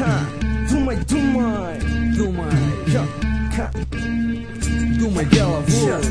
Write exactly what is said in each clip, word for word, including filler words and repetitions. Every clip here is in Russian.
Ха, думай, думай, Думай, я, ха, думай головой.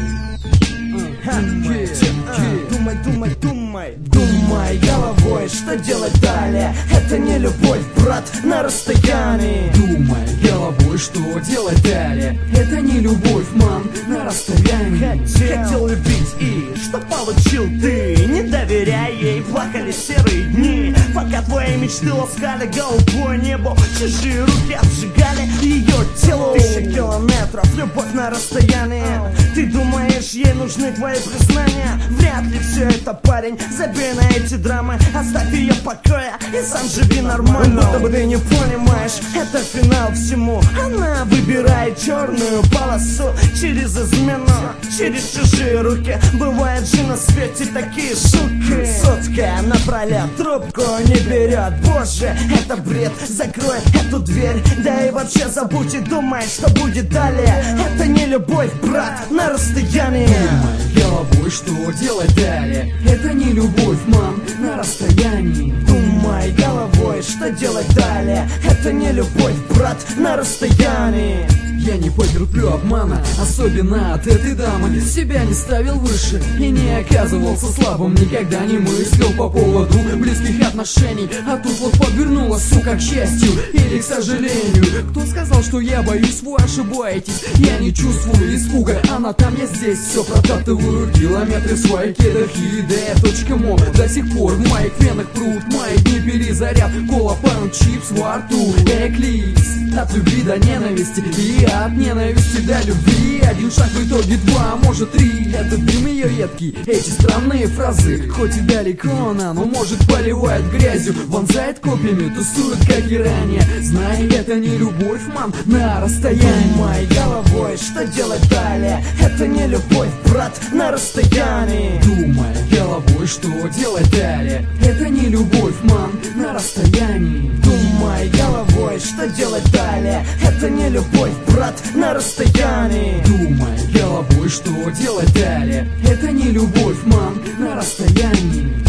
ха, Думай, че, а, думай, думай, думай, думай головой, что делать далее? Это не любовь, брат, на расстоянии. Думай головой, что делать далее. Это не любовь, мам, на расстоянии. Хотел любить и что получил ты? Не доверяй ей, плакали серые дни, пока твои мечты ласкали голубое небо. Чужие руки обжигали ее тело. Тысячи километров, любовь на расстоянии. Ты думаешь, ей нужны твои признания? Вряд ли все это, парень, забей на эти драмы. Оставь ее в покое и сам живи нормально. Будто бы ты не понимаешь, это финал всему. Она выбирает черную полосу через измену, через чужие руки. Бывает же на свете такие шутки. Соткая напролет, трубку не берет. Боже, это бред, закрой эту дверь. Да и вообще забудь и думай, что будет далее. Это не любовь, брат, на расстоянии. Думай головой, что делать далее. Это не любовь, мам, на расстоянии. Думай головой, что делать далее. Это не любовь, брат, на расстоянии. Я не потерплю обмана, особенно от этой дамы. Себя не ставил выше и не оказывался слабым. Никогда не мыслил по поводу близких отношений. А тут вот подвернула, сука, к счастью или к сожалению. Кто сказал, что я боюсь, вы ошибаетесь. Я не чувствую испуга, она там, я здесь. Все протаптываю километры в своих кедах. И точка мо до сих пор в моих венах прут. Мои дни перезаряд, кола, паун, чипс во рту. Эклипс от любви до ненависти и от ненависти до любви. Один шаг в итоге два, может три. Это дым ее едкий, эти странные фразы. Хоть и далеко она, но может поливает грязью. Вонзает копьями, тусует, как и ранее. Знай, это не любовь, мам, на расстоянии. Думай головой, что делать далее. Это не любовь, брат, на расстоянии. Думай головой, что делать далее. Это не любовь, мам, на расстоянии. Думай головой, что делать далее. Это не любовь, брат, на расстоянии. Думай головой, что делать далее. Это не любовь, мам, на расстоянии.